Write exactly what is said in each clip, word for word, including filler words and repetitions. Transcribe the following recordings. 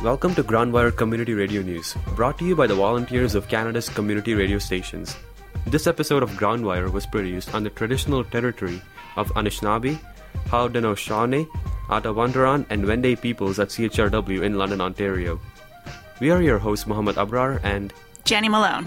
Welcome to Groundwire Community Radio News, brought to you by the volunteers of Canada's community radio stations. This episode of Groundwire was produced on the traditional territory of Anishinaabe, Haudenosaunee, Atawandaraon, and Wendat peoples at C H R W in London, Ontario. We are your hosts, Muhammad Abrar and Jenny Malone.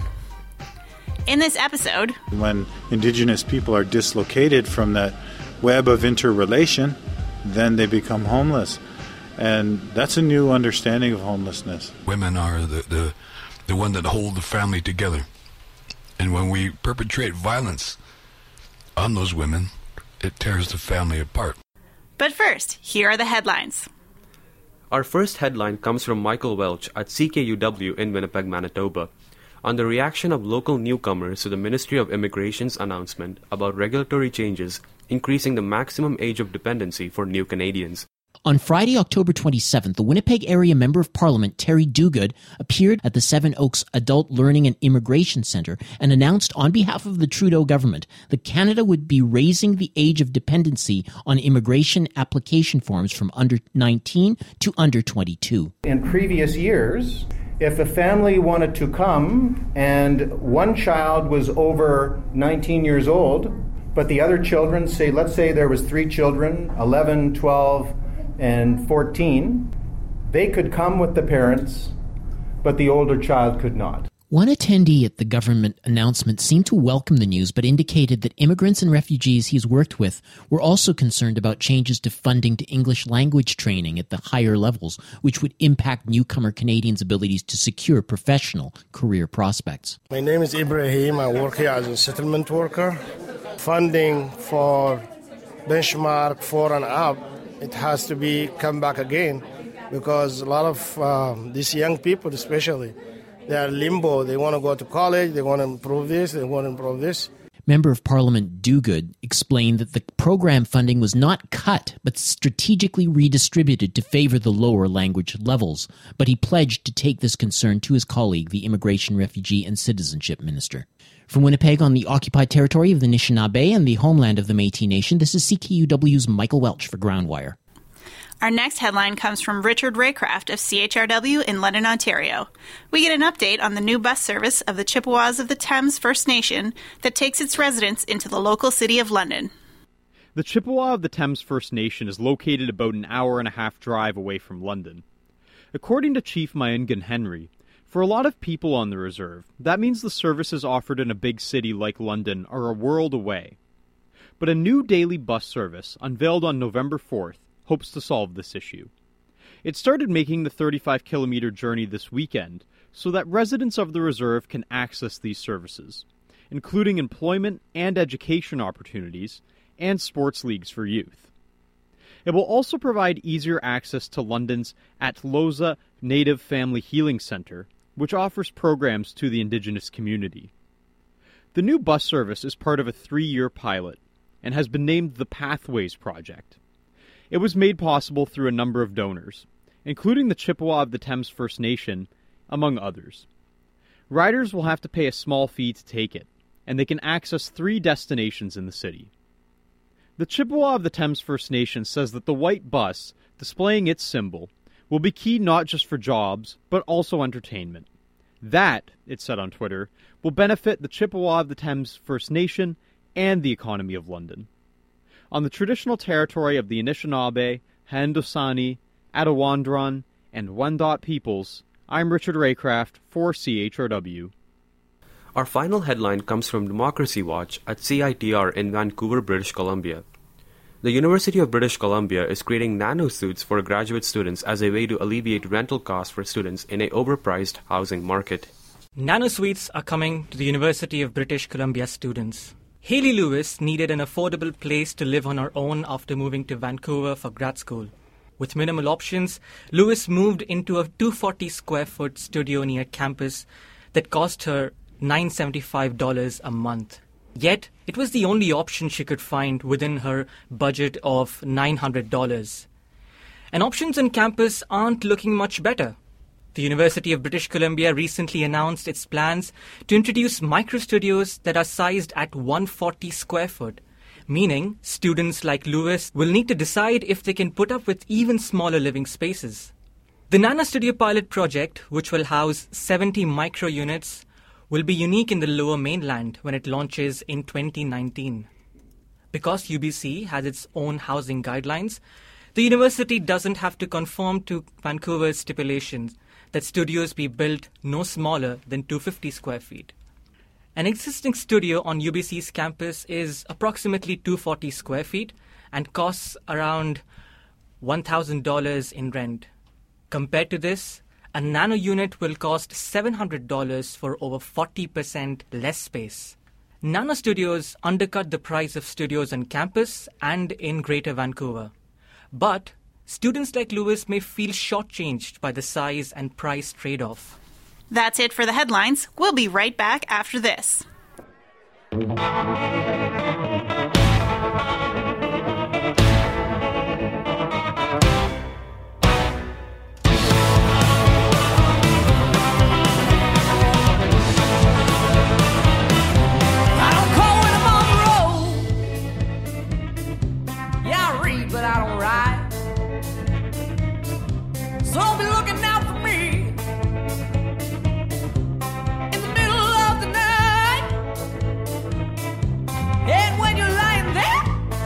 In this episode, when Indigenous people are dislocated from that web of interrelation, then they become homeless. And that's a new understanding of homelessness. Women are the, the, the one that hold the family together. And when we perpetrate violence on those women, it tears the family apart. But first, here are the headlines. Our first headline comes from Michael Welch at C K U W in Winnipeg, Manitoba, on the reaction of local newcomers to the Ministry of Immigration's announcement about regulatory changes increasing the maximum age of dependency for new Canadians. On Friday, October twenty-seventh, the Winnipeg Area Member of Parliament, Terry Duguid, appeared at the Seven Oaks Adult Learning and Immigration Centre and announced on behalf of the Trudeau government that Canada would be raising the age of dependency on immigration application forms from under nineteen to under twenty-two. In previous years, if a family wanted to come and one child was over nineteen years old, but the other children, say, let's say there was three children, eleven, twelve, and fourteen, they could come with the parents, but the older child could not. One attendee at the government announcement seemed to welcome the news, but indicated that immigrants and refugees he's worked with were also concerned about changes to funding to English language training at the higher levels, which would impact newcomer Canadians' abilities to secure professional career prospects. My name is Ibrahim. I work here as a settlement worker. Funding for benchmark four and up, it has to be come back again, because a lot of um, these young people especially, they are limbo. They want to go to college, they want to improve this, they want to improve this. Member of Parliament Duguid explained that the program funding was not cut, but strategically redistributed to favour the lower language levels. But he pledged to take this concern to his colleague, the Immigration, Refugee and Citizenship Minister. From Winnipeg on the occupied territory of the Anishinaabe and the homeland of the Métis Nation, this is C K U W's Michael Welch for Groundwire. Our next headline comes from Richard Raycraft of C H R W in London, Ontario. We get an update on the new bus service of the Chippewas of the Thames First Nation that takes its residents into the local city of London. The Chippewa of the Thames First Nation is located about an hour and a half drive away from London. According to Chief Mayengan Henry, for a lot of people on the reserve, that means the services offered in a big city like London are a world away. But a new daily bus service, unveiled on November fourth, hopes to solve this issue. It started making the thirty-five kilometre journey this weekend so that residents of the reserve can access these services, including employment and education opportunities and sports leagues for youth. It will also provide easier access to London's Atlosa Native Family Healing Centre, which offers programs to the Indigenous community. The new bus service is part of a three-year pilot and has been named the Pathways Project. It was made possible through a number of donors, including the Chippewa of the Thames First Nation, among others. Riders will have to pay a small fee to take it, and they can access three destinations in the city. The Chippewa of the Thames First Nation says that the white bus, displaying its symbol, will be key not just for jobs, but also entertainment. That, it said on Twitter, will benefit the Chippewa of the Thames First Nation and the economy of London. On the traditional territory of the Anishinaabe, Haudenosaunee, Atawandaraon, and Wendat peoples, I'm Richard Raycraft for C H R W. Our final headline comes from Democracy Watch at C I T R in Vancouver, British Columbia. The University of British Columbia is creating nano-suits for graduate students as a way to alleviate rental costs for students in an overpriced housing market. Nano-suites are coming to the University of British Columbia students. Hayley Lewis needed an affordable place to live on her own after moving to Vancouver for grad school. With minimal options, Lewis moved into a two hundred forty square foot studio near campus that cost her nine hundred seventy-five dollars a month. Yet, it was the only option she could find within her budget of nine hundred dollars. And options on campus aren't looking much better. The University of British Columbia recently announced its plans to introduce micro-studios that are sized at one hundred forty square foot, meaning students like Lewis will need to decide if they can put up with even smaller living spaces. The Nano Studio pilot project, which will house seventy micro units, will be unique in the Lower Mainland when it launches in twenty nineteen. Because U B C has its own housing guidelines, the university doesn't have to conform to Vancouver's stipulations that studios be built no smaller than two hundred fifty square feet. An existing studio on U B C's campus is approximately two hundred forty square feet and costs around one thousand dollars in rent. Compared to this, a nano unit will cost seven hundred dollars for over forty percent less space. Nano studios undercut the price of studios on campus and in Greater Vancouver. But students like Lewis may feel shortchanged by the size and price trade-off. That's it for the headlines. We'll be right back after this. But I don't ride. So be looking out for me in the middle of the night. And when you're lying there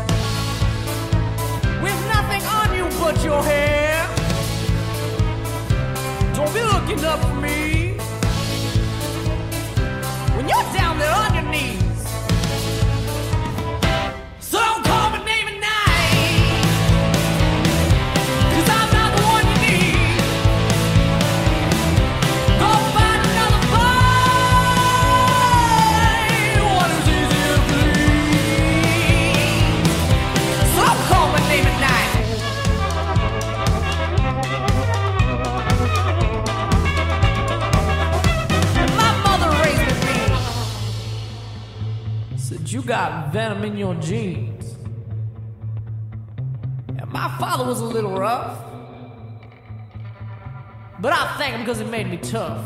with nothing on you but your hair, don't be looking up for me when you're down there on your knees. So don't call me name and night. You got venom in your genes. And my father was a little rough, but I thank him because he made me tough.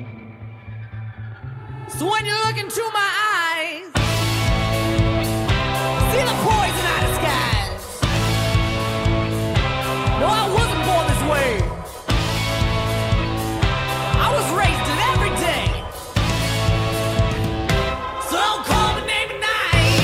So when you look into my eyes, see the poison I disguise. No, I wasn't born this way. I was raised in every day. So don't call me name and night.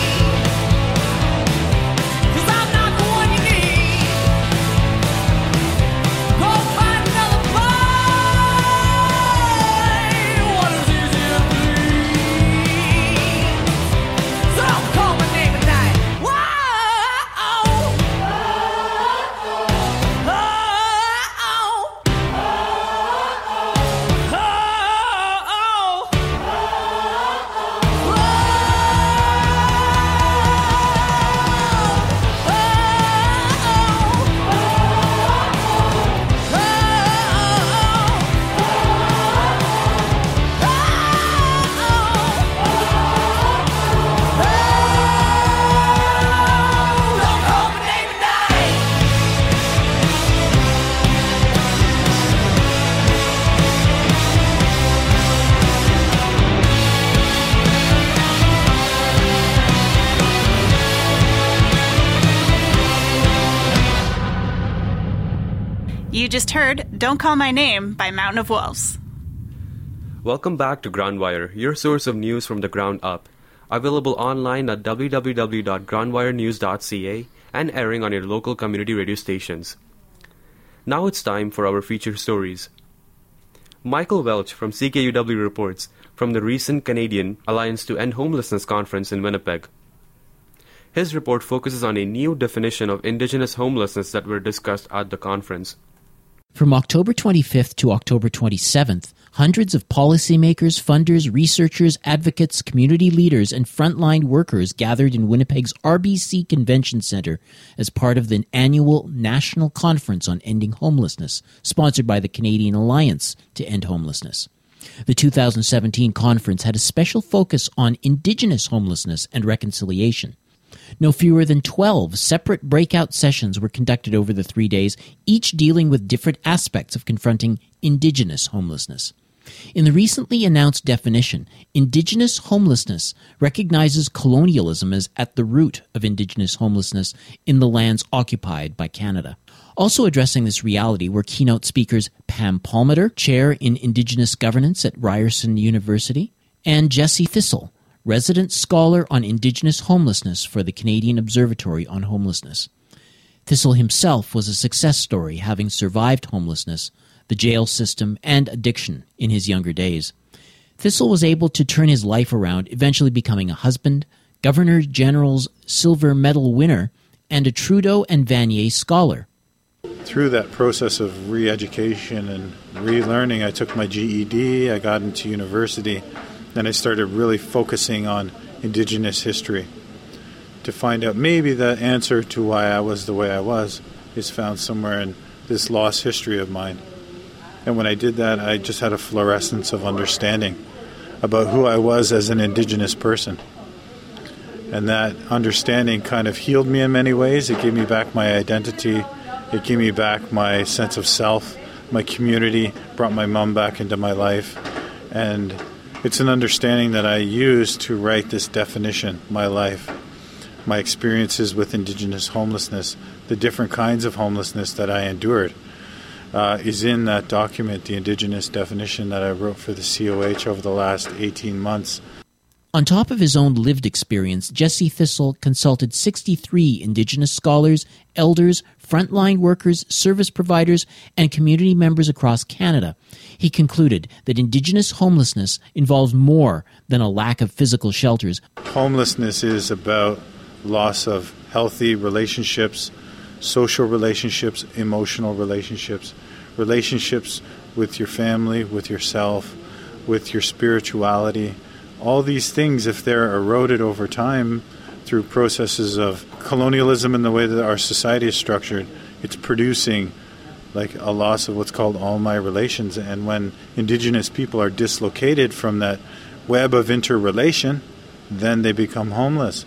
You just heard Don't Call My Name by Mountain of Wolves. Welcome back to Groundwire, your source of news from the ground up. Available online at w w w dot groundwire news dot c a and airing on your local community radio stations. Now it's time for our feature stories. Michael Welch from C K U W reports from the recent Canadian Alliance to End Homelessness conference in Winnipeg. His report focuses on a new definition of Indigenous homelessness that were discussed at the conference. From October twenty-fifth to October twenty-seventh, hundreds of policymakers, funders, researchers, advocates, community leaders, and frontline workers gathered in Winnipeg's R B C Convention Centre as part of the annual National Conference on Ending Homelessness, sponsored by the Canadian Alliance to End Homelessness. The two thousand seventeen conference had a special focus on Indigenous homelessness and reconciliation. No fewer than twelve separate breakout sessions were conducted over the three days, each dealing with different aspects of confronting Indigenous homelessness. In the recently announced definition, Indigenous homelessness recognizes colonialism as at the root of Indigenous homelessness in the lands occupied by Canada. Also addressing this reality were keynote speakers Pam Palmater, Chair in Indigenous Governance at Ryerson University, and Jesse Thistle, Resident Scholar on Indigenous Homelessness for the Canadian Observatory on Homelessness. Thistle himself was a success story, having survived homelessness, the jail system, and addiction in his younger days. Thistle was able to turn his life around, eventually becoming a husband, Governor General's Silver Medal winner, and a Trudeau and Vanier Scholar. Through that process of re-education and relearning, I took my G E D, I got into university, and I started really focusing on Indigenous history to find out maybe the answer to why I was the way I was is found somewhere in this lost history of mine. And when I did that, I just had a fluorescence of understanding about who I was as an Indigenous person. And that understanding kind of healed me in many ways. It gave me back my identity. It gave me back my sense of self, my community, brought my mom back into my life. And it's an understanding that I use to write this definition, my life, my experiences with Indigenous homelessness, the different kinds of homelessness that I endured, uh, is in that document, the Indigenous definition that I wrote for the C O H over the last eighteen months. On top of his own lived experience, Jesse Thistle consulted sixty-three Indigenous scholars, elders, frontline workers, service providers, and community members across Canada. He concluded that Indigenous homelessness involves more than a lack of physical shelters. Homelessness is about loss of healthy relationships, social relationships, emotional relationships, relationships with your family, with yourself, with your spirituality. All these things, if they're eroded over time through processes of colonialism and the way that our society is structured, it's producing like a loss of what's called all my relations. And when Indigenous people are dislocated from that web of interrelation, then they become homeless.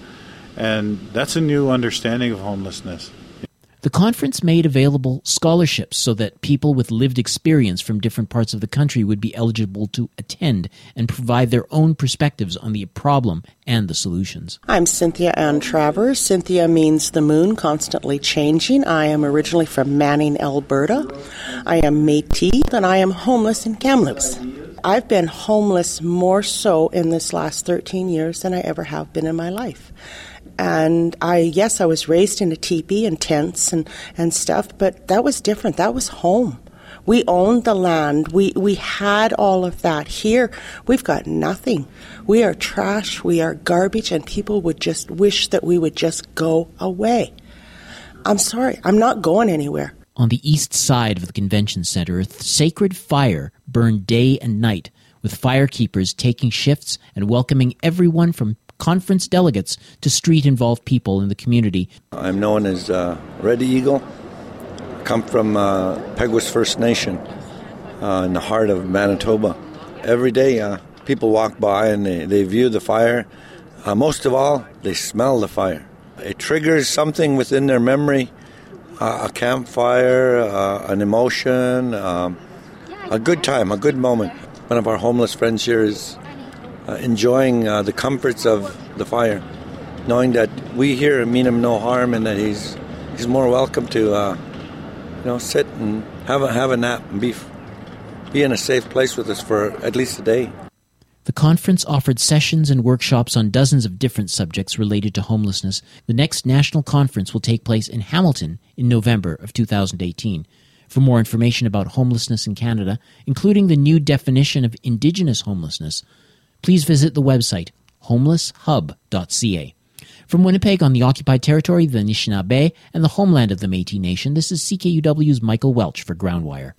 And that's a new understanding of homelessness. The conference made available scholarships so that people with lived experience from different parts of the country would be eligible to attend and provide their own perspectives on the problem and the solutions. I'm Cynthia Ann Travers. Cynthia means the moon constantly changing. I am originally from Manning, Alberta. I am Métis, and I am homeless in Kamloops. I've been homeless more so in this last thirteen years than I ever have been in my life. And I, yes, I was raised in a teepee and tents and, and stuff, but that was different. That was home. We owned the land. We, we had all of that. Here, we've got nothing. We are trash. We are garbage, and people would just wish that we would just go away. I'm sorry. I'm not going anywhere. On the east side of the convention center, a sacred fire burned day and night, with firekeepers taking shifts and welcoming everyone from conference delegates to street-involved people in the community. I'm known as uh, Red Eagle. I come from uh, Peguis First Nation uh, in the heart of Manitoba. Every day uh, people walk by and they, they view the fire. Uh, most of all, they smell the fire. It triggers something within their memory, uh, a campfire, uh, an emotion, um, a good time, a good moment. One of our homeless friends here is Uh, enjoying uh, the comforts of the fire, knowing that we here mean him no harm and that he's he's more welcome to uh, you know sit and have a have a nap and be be in a safe place with us for at least a day. The conference offered sessions and workshops on dozens of different subjects related to homelessness. The next national conference will take place in Hamilton in November of two thousand eighteen. For more information about homelessness in Canada, including the new definition of Indigenous homelessness, please visit the website homeless hub dot c a. From Winnipeg on the occupied territory, the Anishinaabe, and the homeland of the Métis Nation, this is C K U W's Michael Welch for Groundwire.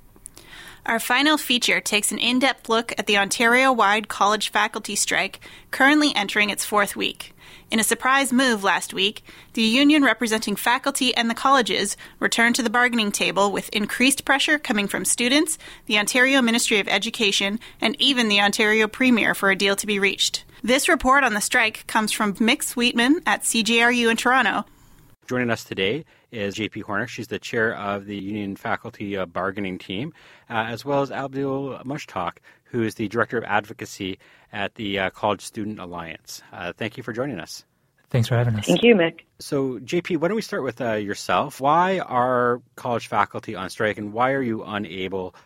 Our final feature takes an in-depth look at the Ontario-wide college faculty strike, currently entering its fourth week. In a surprise move last week, the union representing faculty and the colleges returned to the bargaining table with increased pressure coming from students, the Ontario Ministry of Education, and even the Ontario Premier for a deal to be reached. This report on the strike comes from Mick Sweetman at C J R U in Toronto. Joining us today is J P Horner. She's the chair of the union faculty uh, bargaining team, uh, as well as Abdul Mushtaq, who is the director of advocacy at the uh, College Student Alliance. Uh, thank you for joining us. Thanks for having us. Thank you, Mick. So, J P, why don't we start with uh, yourself? Why are college faculty on strike, and why are you unable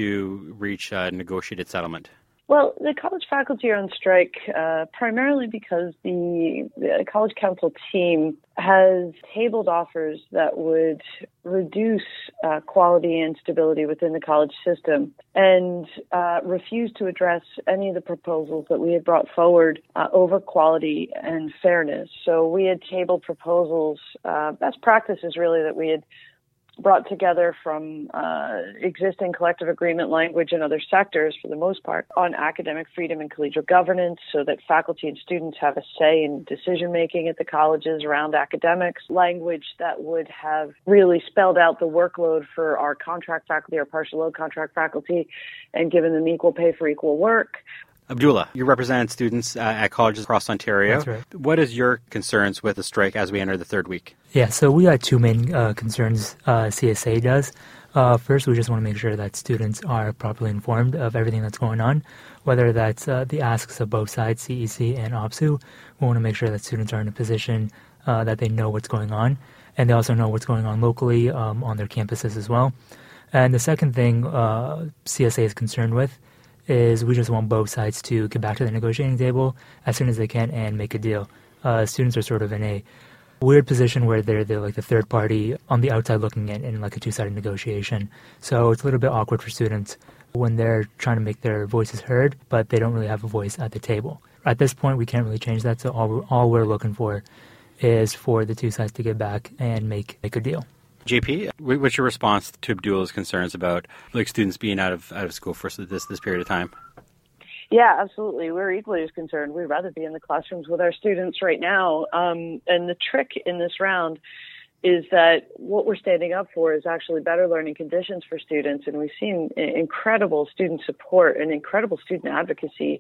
to reach a negotiated settlement? Well, the college faculty are on strike uh, primarily because the, the College Council team has tabled offers that would reduce uh, quality and stability within the college system and uh, refused to address any of the proposals that we had brought forward uh, over quality and fairness. So we had tabled proposals, uh, best practices really, that we had brought together from uh, existing collective agreement language in other sectors, for the most part, on academic freedom and collegial governance so that faculty and students have a say in decision-making at the colleges around academics, language that would have really spelled out the workload for our contract faculty, our partial load contract faculty, and given them equal pay for equal work. Abdullah, you represent students uh, at colleges across Ontario. That's right. What is your concerns with the strike as we enter the third week? Yeah, so we got two main uh, concerns uh, C S A does. Uh, first, we just want to make sure that students are properly informed of everything that's going on, whether that's uh, the asks of both sides, C E C and O P S U. We want to make sure that students are in a position uh, that they know what's going on, and they also know what's going on locally um, on their campuses as well. And the second thing uh, C S A is concerned with is we just want both sides to get back to the negotiating table as soon as they can and make a deal. Uh, students are sort of in a weird position where they're, they're like the third party on the outside looking in, in like a two-sided negotiation. So it's a little bit awkward for students when they're trying to make their voices heard, but they don't really have a voice at the table. At this point, we can't really change that, so all we're, all we're looking for is for the two sides to get back and make, make a deal. J P, what's your response to Abdullah's concerns about like students being out of out of school for this this period of time? Yeah, absolutely. We're equally as concerned. We'd rather be in the classrooms with our students right now. Um, and the trick in this round is that what we're standing up for is actually better learning conditions for students. And we've seen incredible student support and incredible student advocacy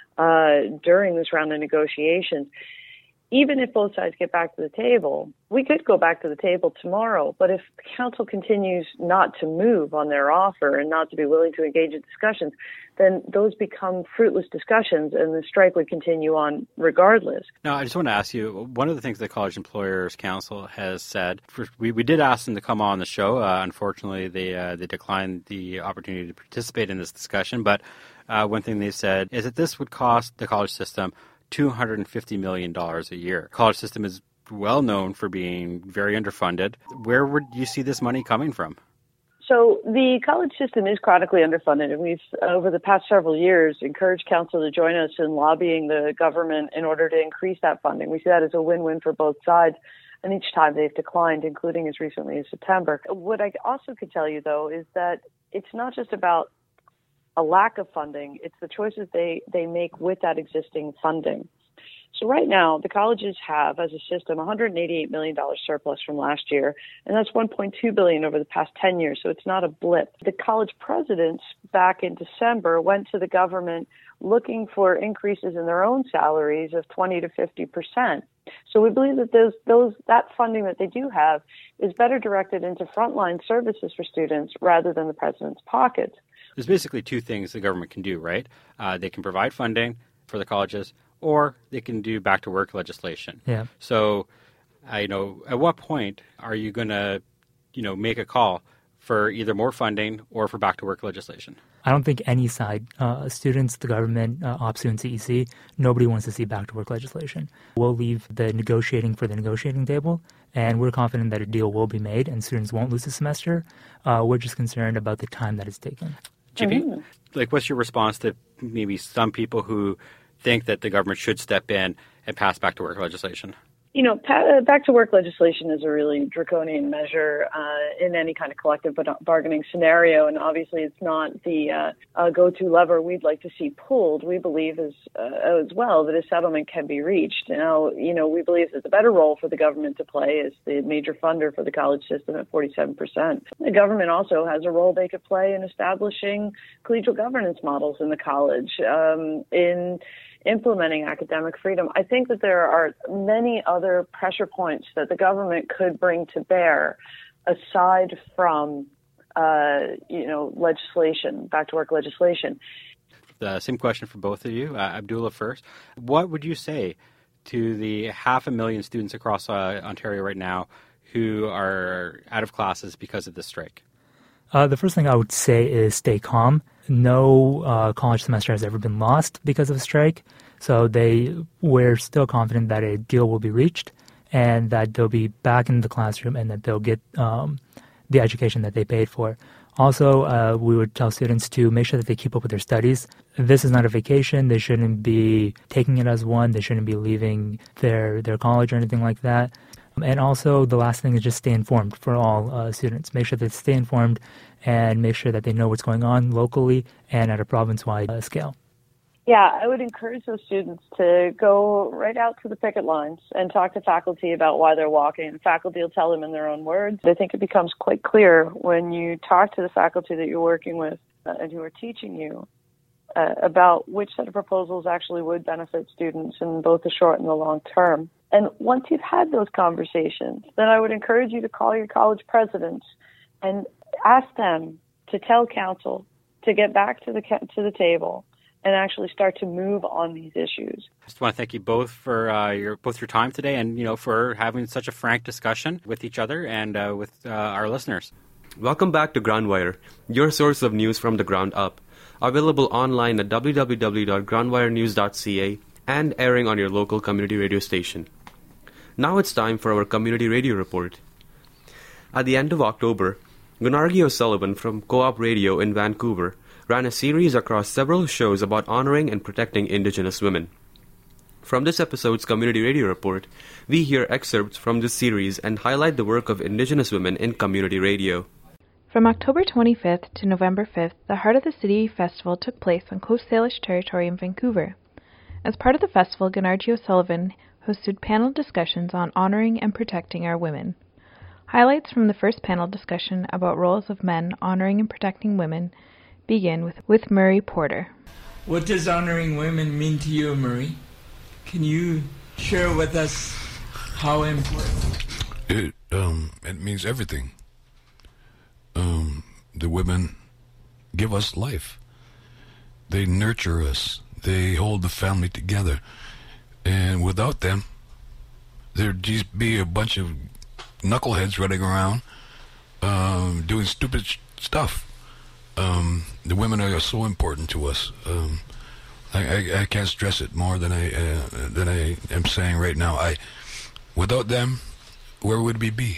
uh, during this round of negotiations. Even if both sides get back to the table, we could go back to the table tomorrow. But if the council continues not to move on their offer and not to be willing to engage in discussions, then those become fruitless discussions and the strike would continue on regardless. Now, I just want to ask you, one of the things the College Employers Council has said, for, we, we did ask them to come on the show. Uh, unfortunately, they, uh, they declined the opportunity to participate in this discussion. But uh, one thing they said is that this would cost the college system two hundred fifty million dollars a year. The college system is well known for being very underfunded. Where would you see this money coming from? So the college system is chronically underfunded, and we've, over the past several years, encouraged council to join us in lobbying the government in order to increase that funding. We see that as a win-win for both sides, and each time they've declined, including as recently as September. What I also could tell you, though, is that it's not just about a lack of funding, it's the choices they, they make with that existing funding. So right now, the colleges have, as a system, one hundred eighty-eight million dollars surplus from last year, and that's one point two billion dollars over the past ten years, so it's not a blip. The college presidents back in December went to the government looking for increases in their own salaries of twenty to fifty percent. So we believe that those, those, that funding that they do have is better directed into frontline services for students rather than the president's pockets. There's basically two things the government can do, right? Uh, they can provide funding for the colleges, or they can do back-to-work legislation. Yeah. So, uh, you know, at what point are you going to, you know, make a call for either more funding or for back-to-work legislation? I don't think any side, uh, students, the government, uh, O P S U, and C E C, nobody wants to see back-to-work legislation. We'll leave the negotiating for the negotiating table, and we're confident that a deal will be made and students won't lose a semester. Uh, we're just concerned about the time that it's taken. J P, mm-hmm. like, what's your response to maybe some people who think that the government should step in and pass back-to-work legislation? You know, back-to-work legislation is a really draconian measure uh, in any kind of collective bargaining scenario, and obviously it's not the uh, uh, go-to lever we'd like to see pulled. We believe as, uh, as well that a settlement can be reached. Now, you know, we believe that the better role for the government to play is the major funder for the college system at forty-seven percent. The government also has a role they could play in establishing collegial governance models in the college, um, in implementing academic freedom. I think that there are many other pressure points that the government could bring to bear aside from, uh, you know, legislation, back-to-work legislation. The same question for both of you. Uh, Abdullah first. What would you say to the half a million students across uh, Ontario right now who are out of classes because of this strike? Uh, the first thing I would say is stay calm. No uh, college semester has ever been lost because of a strike, so they we're still confident that a deal will be reached and that they'll be back in the classroom and that they'll get um, the education that they paid for. Also, uh, we would tell students to make sure that they keep up with their studies. This is not a vacation. They shouldn't be taking it as one. They shouldn't be leaving their, their college or anything like that. And also, the last thing is just stay informed for all uh, students. Make sure that they stay informed and make sure that they know what's going on locally and at a province-wide uh, scale. Yeah, I would encourage those students to go right out to the picket lines and talk to faculty about why they're walking. Faculty will tell them in their own words. I think it becomes quite clear when you talk to the faculty that you're working with uh, and who are teaching you uh, about which set of proposals actually would benefit students in both the short and the long term. And once you've had those conversations, then I would encourage you to call your college presidents and ask them to tell council to get back to the to the table and actually start to move on these issues. I just want to thank you both for uh, your both your time today, and you know for having such a frank discussion with each other and uh, with uh, our listeners. Welcome back to Groundwire, your source of news from the ground up. Available online at w w w dot groundwire news dot c a and airing on your local community radio station. Now it's time for our community radio report. At the end of October, Gunargi O'Sullivan from Co-op Radio in Vancouver ran a series across several shows about honoring and protecting Indigenous women. From this episode's community radio report, we hear excerpts from this series and highlight the work of Indigenous women in community radio. From October twenty-fifth to November fifth, the Heart of the City Festival took place on Coast Salish territory in Vancouver. As part of the festival, Gunargi O'Sullivan hosted panel discussions on honoring and protecting our women. Highlights from the first panel discussion about roles of men honoring and protecting women begin with, with Murray Porter. What does honoring women mean to you, Murray? Can you share with us how important? It um it means everything. Um, the women give us life. They nurture us. They hold the family together. And without them, there'd just be a bunch of knuckleheads running around um, doing stupid sh- stuff. Um, the women are so important to us. Um, I, I, I can't stress it more than I uh, than I am saying right now. I, without them, where would we be?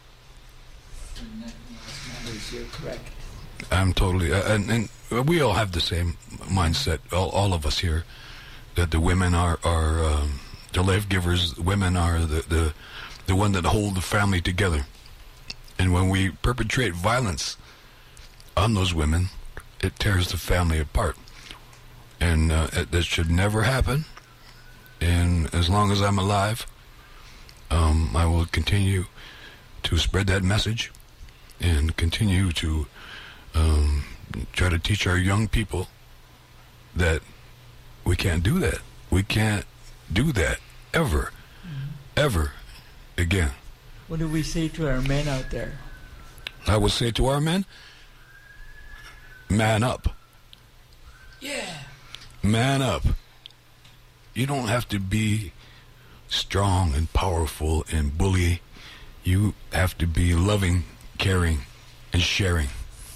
You're correct. I'm totally, uh, and and we all have the same mindset. All all of us here, that the women are are um, the life givers. Women are the the the one that hold the family together. And when we perpetrate violence on those women, it tears the family apart. And uh, it, that should never happen. And as long as I'm alive, um, I will continue to spread that message and continue to um, try to teach our young people that we can't do that. We can't do that ever, mm-hmm. ever again. What do we say to our men out there? I would say to our men, man up. Yeah. Man up. You don't have to be strong and powerful and bully. You have to be loving, caring, and sharing.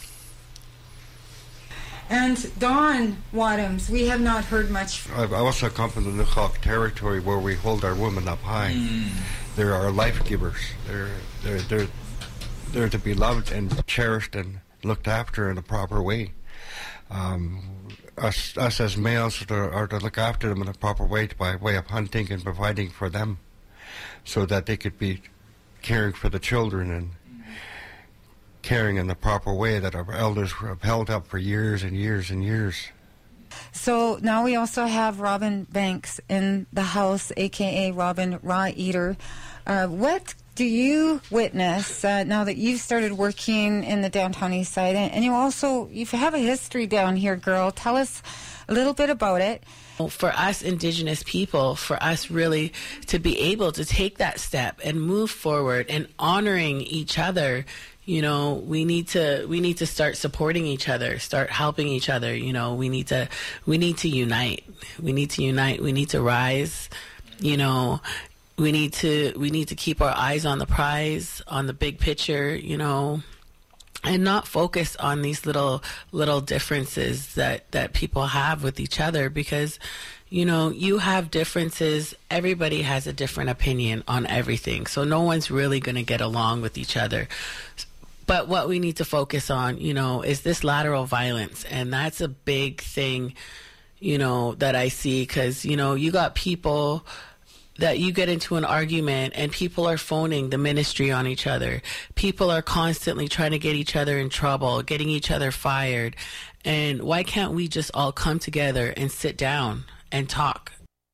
And Don Wadhams, we have not heard much. I also come from the Nukok territory where we hold our women up high. Mm. They're our life givers. They're, they're, they're, they're to be loved and cherished and looked after in a proper way. Um, us, us as males are, are to look after them in a proper way by way of hunting and providing for them so that they could be caring for the children and caring in the proper way that our elders have held up for years and years and years. So now we also have Robin Banks in the house, a k a. Robin Raw Eater. Uh, what do you witness uh, now that you've started working in the downtown east side? And, and you also, you have a history down here, girl. Tell us a little bit about it. For us Indigenous people, for us really to be able to take that step and move forward and honoring each other, you know, we need to we need to start supporting each other, start helping each other. You know, we need to we need to unite. We need to unite. We need to rise you know, we need to we need to keep our eyes on the prize, on the big picture, you know, and not focus on these little little differences that, that people have with each other, because, you know, you have differences. Everybody has a different opinion on everything. So no one's really going to get along with each other. But what we need to focus on, you know, is this lateral violence. And that's a big thing, you know, that I see, because, you know, you got people that you get into an argument and people are phoning the ministry on each other. People are constantly trying to get each other in trouble, getting each other fired. And why can't we just all come together and sit down and talk?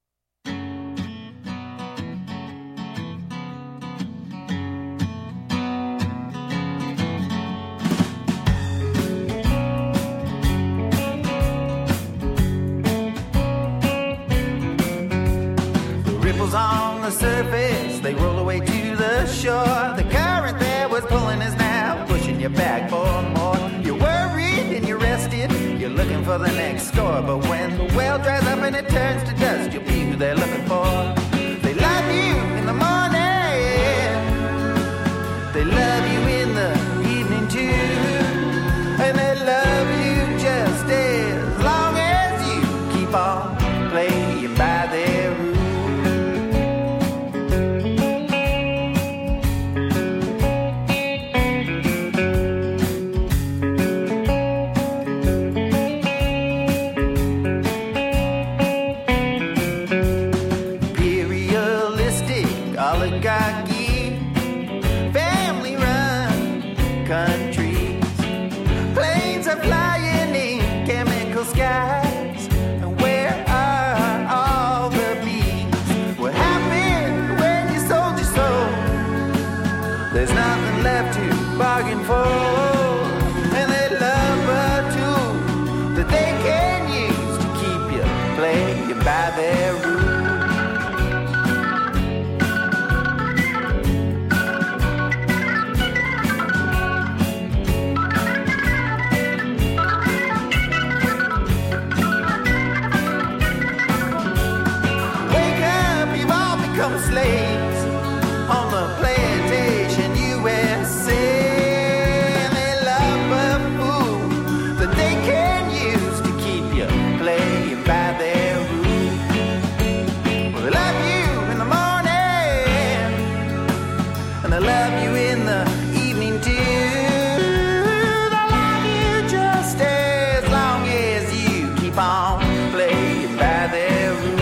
On the surface, they roll away to the shore. The current there was pulling us now, pushing you back for more. You're worried and you're rested, you're looking for the next score. But when the well dries up and it turns to dust, you'll be who they're looking for. They love you in the morning, they love you in the evening too, and they love you just as long as you keep on playing by their rules. Skies, and where are all the bees? What happened when you sold your soul? There's nothing left to bargain for, and they love a tool that they can use to keep you playing by their rules. Slaves on the plantation U S A, and they love a fool that they can use to keep you playing by their rules. Well, they love you in the morning, and they love you in the evening too. They love you just as long as you keep on playing by their rules.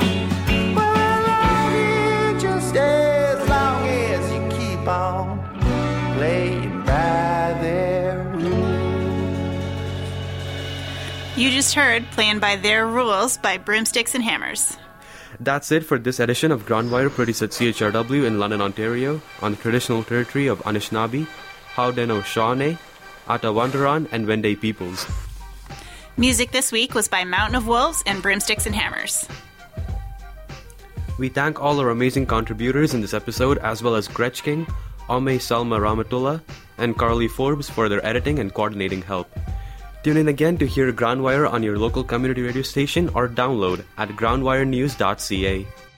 You just heard Playing by Their Rules by Broomsticks and Hammers. That's it for this edition of Groundwire, produced at C H R W in London, Ontario, on the traditional territory of Anishinaabe, Haudenosaunee, Atawandaron, and Wendat peoples. Music this week was by Mountain of Wolves and Broomsticks and Hammers. We thank all our amazing contributors in this episode, as well as Gretch King, Ome Salma Ramatullah, and Carly Forbes for their editing and coordinating help. Tune in again to hear Groundwire on your local community radio station or download at groundwirenews dot c a.